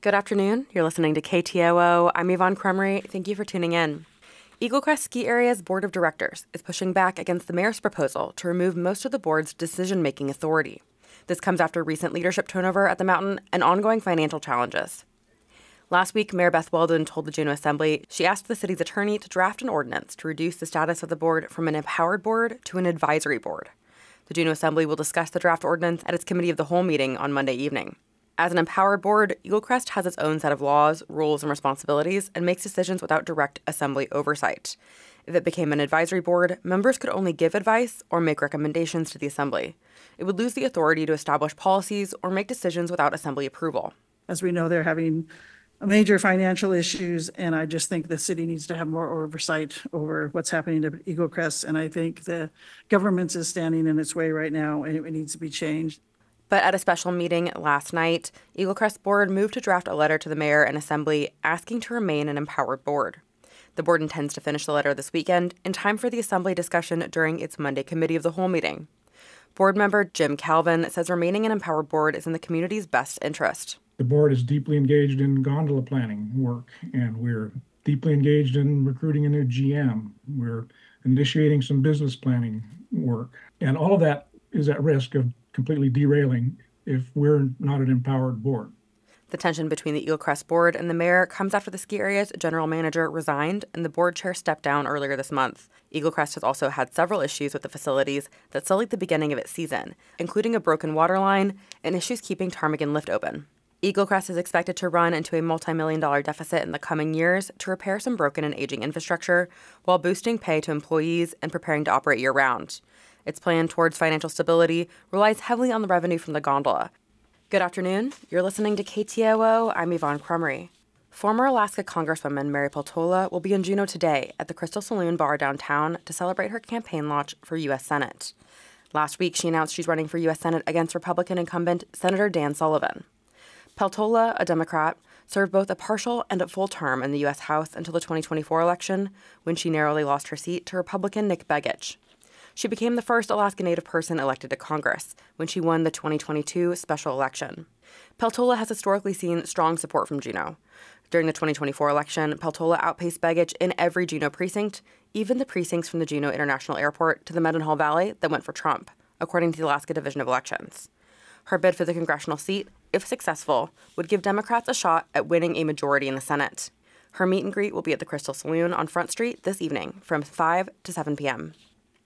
Good afternoon. You're listening to KTOO. I'm Yvonne Crumry. Thank you for tuning in. Eagle Crest Ski Area's Board of Directors is pushing back against the mayor's proposal to remove most of the board's decision-making authority. This comes after recent leadership turnover at the mountain and ongoing financial challenges. Last week, Mayor Beth Weldon told the Juneau Assembly she asked the city's attorney to draft an ordinance to reduce the status of the board from an empowered board to an advisory board. The Juneau Assembly will discuss the draft ordinance at its Committee of the Whole meeting on Monday evening. As an empowered board, Eagle Crest has its own set of laws, rules, and responsibilities and makes decisions without direct assembly oversight. If it became an advisory board, members could only give advice or make recommendations to the assembly. It would lose the authority to establish policies or make decisions without assembly approval. As we know, they're having major financial issues, and I just think the city needs to have more oversight over what's happening to Eagle Crest, and I think the government is standing in its way right now, and it needs to be changed. But at a special meeting last night, Eagle Crest Board moved to draft a letter to the mayor and assembly asking to remain an empowered board. The board intends to finish the letter this weekend in time for the assembly discussion during its Monday Committee of the Whole meeting. Board member Jim Calvin says remaining an empowered board is in the community's best interest. The board is deeply engaged in gondola planning work, and we're deeply engaged in recruiting a new GM. We're initiating some business planning work, and all of that is at risk of completely derailing if we're not an empowered board. The tension between the Eagle Crest board and the mayor comes after the ski area's general manager resigned and the board chair stepped down earlier this month. Eagle Crest has also had several issues with the facilities that sullied the beginning of its season, including a broken water line and issues keeping Ptarmigan Lift open. Eagle Crest is expected to run into a multi-million-dollar deficit in the coming years to repair some broken and aging infrastructure while boosting pay to employees and preparing to operate year-round. Its plan towards financial stability relies heavily on the revenue from the gondola. Good afternoon. You're listening to KTOO. I'm Yvonne Crumry. Former Alaska Congresswoman Mary Peltola will be in Juneau today at the Crystal Saloon Bar downtown to celebrate her campaign launch for U.S. Senate. Last week, she announced she's running for U.S. Senate against Republican incumbent Senator Dan Sullivan. Peltola, a Democrat, served both a partial and a full term in the U.S. House until the 2024 election, when she narrowly lost her seat to Republican Nick Begich. She became the first Alaska Native person elected to Congress when she won the 2022 special election. Peltola has historically seen strong support from Juneau. During the 2024 election, Peltola outpaced Begich in every Juneau precinct, even the precincts from the Juneau International Airport to the Mendenhall Valley that went for Trump, according to the Alaska Division of Elections. Her bid for the congressional seat, if successful, would give Democrats a shot at winning a majority in the Senate. Her meet and greet will be at the Crystal Saloon on Front Street this evening from 5 to 7 p.m.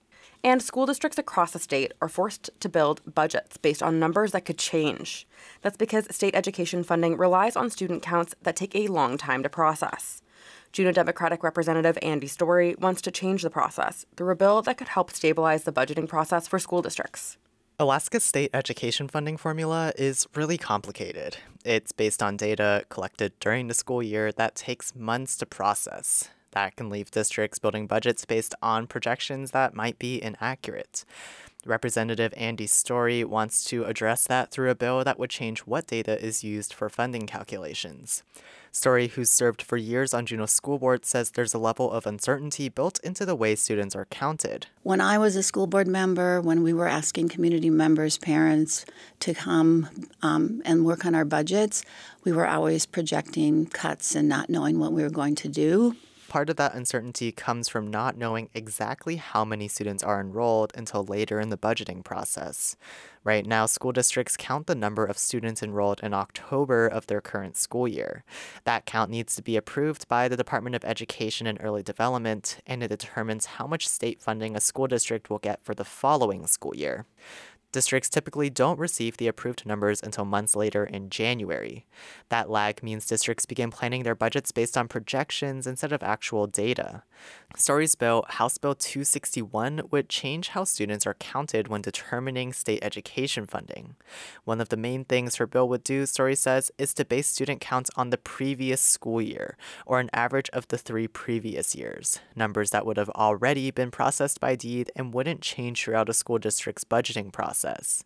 And school districts across the state are forced to build budgets based on numbers that could change. That's because state education funding relies on student counts that take a long time to process. Juneau Democratic Representative Andy Story wants to change the process through a bill that could help stabilize the budgeting process for school districts. Alaska's state education funding formula is really complicated. It's based on data collected during the school year that takes months to process. That can leave districts building budgets based on projections that might be inaccurate. Representative Andy Story wants to address that through a bill that would change what data is used for funding calculations. Story, who's served for years on Juneau School Board, says there's a level of uncertainty built into the way students are counted. When I was a school board member, when we were asking community members, parents, to come and work on our budgets, we were always projecting cuts and not knowing what we were going to do. Part of that uncertainty comes from not knowing exactly how many students are enrolled until later in the budgeting process. Right now, school districts count the number of students enrolled in October of their current school year. That count needs to be approved by the Department of Education and Early Development, and it determines how much state funding a school district will get for the following school year. Districts typically don't receive the approved numbers until months later in January. That lag means districts begin planning their budgets based on projections instead of actual data. Story's bill, House Bill 261, would change how students are counted when determining state education funding. One of the main things her bill would do, Story says, is to base student counts on the previous school year, or an average of the 3 previous years, numbers that would have already been processed by deed and wouldn't change throughout a school district's budgeting process.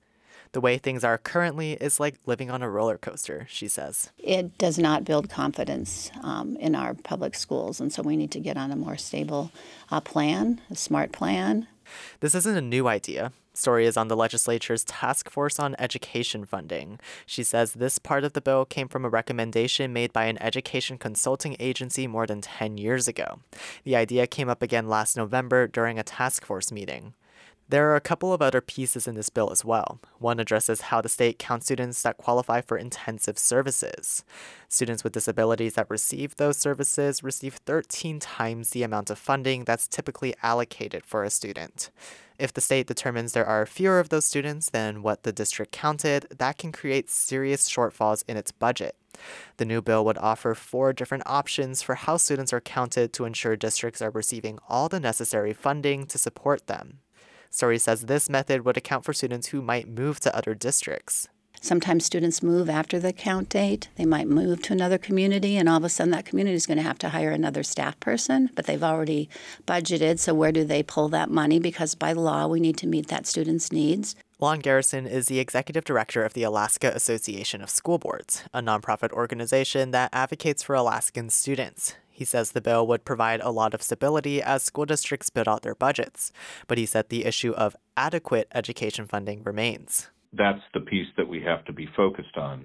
The way things are currently is like living on a roller coaster, she says. It does not build confidence in our public schools, and so we need to get on a more stable plan, a smart plan. This isn't a new idea. Story is on the legislature's task force on education funding. She says this part of the bill came from a recommendation made by an education consulting agency more than 10 years ago. The idea came up again last November during a task force meeting. There are a couple of other pieces in this bill as well. One addresses how the state counts students that qualify for intensive services. Students with disabilities that receive those services receive 13 times the amount of funding that's typically allocated for a student. If the state determines there are fewer of those students than what the district counted, that can create serious shortfalls in its budget. The new bill would offer 4 different options for how students are counted to ensure districts are receiving all the necessary funding to support them. Story says this method would account for students who might move to other districts. Sometimes students move after the count date. They might move to another community, and all of a sudden that community is going to have to hire another staff person, but they've already budgeted, so where do they pull that money? Because by law, we need to meet that student's needs. Lon Garrison is the executive director of the Alaska Association of School Boards, a nonprofit organization that advocates for Alaskan students. He says the bill would provide a lot of stability as school districts build out their budgets, but he said the issue of adequate education funding remains. That's the piece that we have to be focused on.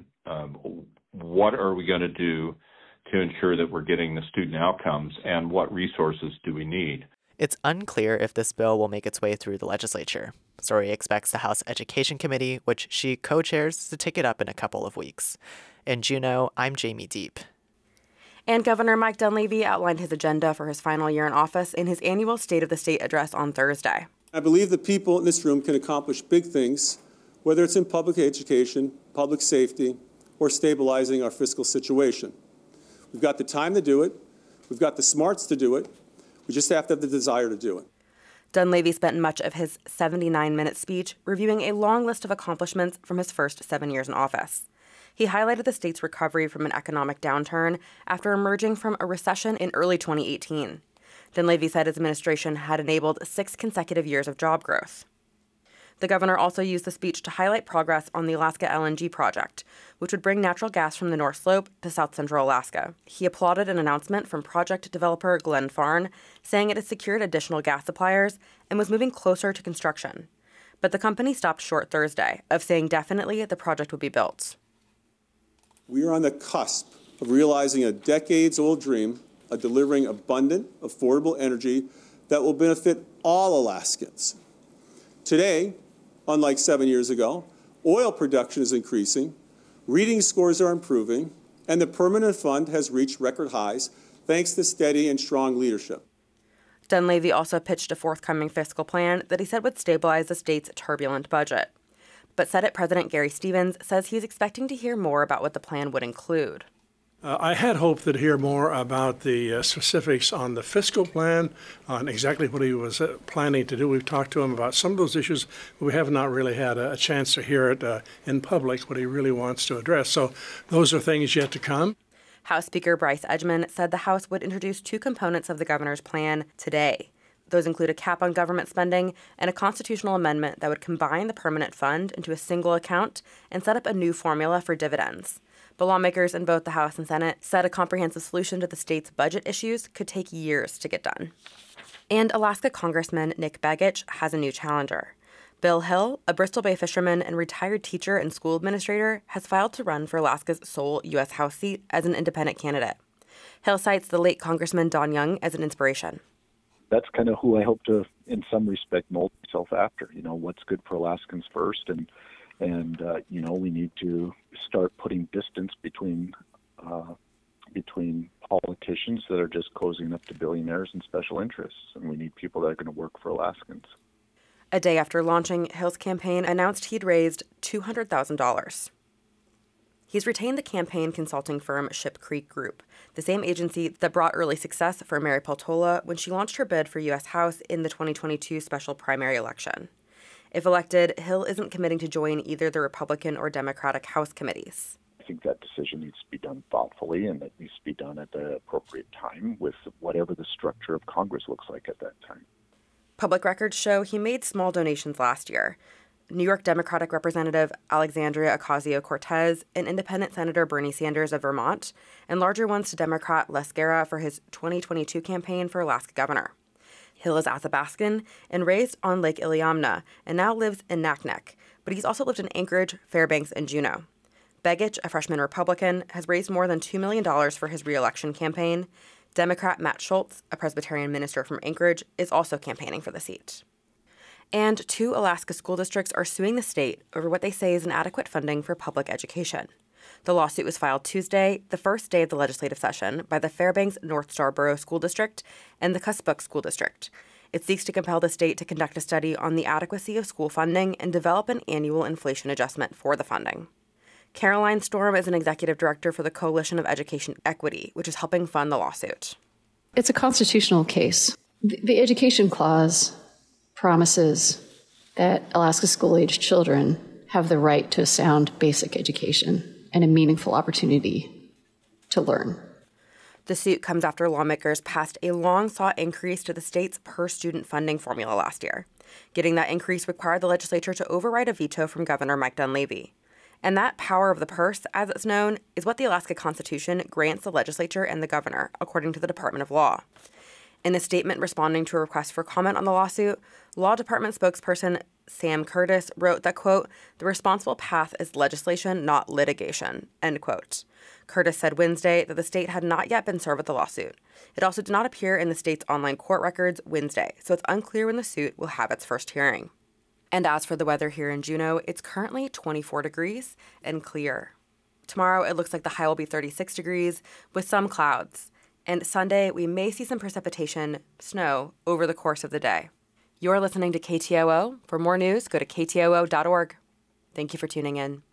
What are we going to do to ensure that we're getting the student outcomes, and what resources do we need? It's unclear if this bill will make its way through the legislature. Story expects the House Education Committee, which she co-chairs, to take it up in a couple of weeks. In Juneau, I'm Jamie Deep. And Governor Mike Dunleavy outlined his agenda for his final year in office in his annual State of the State address on Thursday. I believe the people in this room can accomplish big things, whether it's in public education, public safety, or stabilizing our fiscal situation. We've got the time to do it. We've got the smarts to do it. We just have to have the desire to do it. Dunleavy spent much of his 79-minute speech reviewing a long list of accomplishments from his first 7 years in office. He highlighted the state's recovery from an economic downturn after emerging from a recession in early 2018. Dunleavy said his administration had enabled 6 consecutive years of job growth. The governor also used the speech to highlight progress on the Alaska LNG project, which would bring natural gas from the North Slope to South Central Alaska. He applauded an announcement from project developer Glenn Farn, saying it had secured additional gas suppliers and was moving closer to construction. But the company stopped short Thursday of saying definitely the project would be built. We are on the cusp of realizing a decades-old dream of delivering abundant, affordable energy that will benefit all Alaskans. Today, unlike 7 years ago, oil production is increasing, reading scores are improving, and the permanent fund has reached record highs thanks to steady and strong leadership. Dunleavy also pitched a forthcoming fiscal plan that he said would stabilize the state's turbulent budget. But Senate President Gary Stevens says he's expecting to hear more about what the plan would include. I had hoped to hear more about the specifics on the fiscal plan, on exactly what he was planning to do. We've talked to him about some of those issues, but we have not really had a chance to hear it in public, what he really wants to address. So those are things yet to come. House Speaker Bryce Edgman said the House would introduce 2 components of the governor's plan today. Those include a cap on government spending and a constitutional amendment that would combine the permanent fund into a single account and set up a new formula for dividends. But lawmakers in both the House and Senate said a comprehensive solution to the state's budget issues could take years to get done. And Alaska Congressman Nick Begich has a new challenger. Bill Hill, a Bristol Bay fisherman and retired teacher and school administrator, has filed to run for Alaska's sole U.S. House seat as an independent candidate. Hill cites the late Congressman Don Young as an inspiration. That's kind of who I hope to, in some respect, mold myself after. You know, what's good for Alaskans first, and we need to start putting distance between politicians that are just cozying up to billionaires and special interests, and we need people that are going to work for Alaskans. A day after launching, Hill's campaign announced he'd raised $200,000. He's retained the campaign consulting firm Ship Creek Group, the same agency that brought early success for Mary Peltola when she launched her bid for U.S. House in the 2022 special primary election. If elected, Hill isn't committing to join either the Republican or Democratic House committees. I think that decision needs to be done thoughtfully, and it needs to be done at the appropriate time with whatever the structure of Congress looks like at that time. Public records show he made small donations last year. New York Democratic Representative Alexandria Ocasio-Cortez and Independent Senator Bernie Sanders of Vermont, and larger ones to Democrat Les Guerra for his 2022 campaign for Alaska governor. Hill is Athabascan and raised on Lake Iliamna and now lives in Naknek, but he's also lived in Anchorage, Fairbanks, and Juneau. Begich, a freshman Republican, has raised more than $2 million for his re-election campaign. Democrat Matt Schultz, a Presbyterian minister from Anchorage, is also campaigning for the seat. And 2 Alaska school districts are suing the state over what they say is inadequate funding for public education. The lawsuit was filed Tuesday, the first day of the legislative session, by the Fairbanks North Star Borough School District and the Cuspuk School District. It seeks to compel the state to conduct a study on the adequacy of school funding and develop an annual inflation adjustment for the funding. Caroline Storm is an executive director for the Coalition of Education Equity, which is helping fund the lawsuit. It's a constitutional case. The Education Clause promises that Alaska school-aged children have the right to a sound basic education and a meaningful opportunity to learn. The suit comes after lawmakers passed a long-sought increase to the state's per-student funding formula last year. Getting that increase required the legislature to override a veto from Governor Mike Dunleavy. And that power of the purse, as it's known, is what the Alaska Constitution grants the legislature and the governor, according to the Department of Law. In a statement responding to a request for comment on the lawsuit, Law Department spokesperson Sam Curtis wrote that, quote, "The responsible path is legislation, not litigation," end quote. Curtis said Wednesday that the state had not yet been served with the lawsuit. It also did not appear in the state's online court records Wednesday, so it's unclear when the suit will have its first hearing. And as for the weather here in Juneau, it's currently 24 degrees and clear. Tomorrow, it looks like the high will be 36 degrees with some clouds. And Sunday, we may see some precipitation, snow, over the course of the day. You're listening to KTOO. For more news, go to ktoo.org. Thank you for tuning in.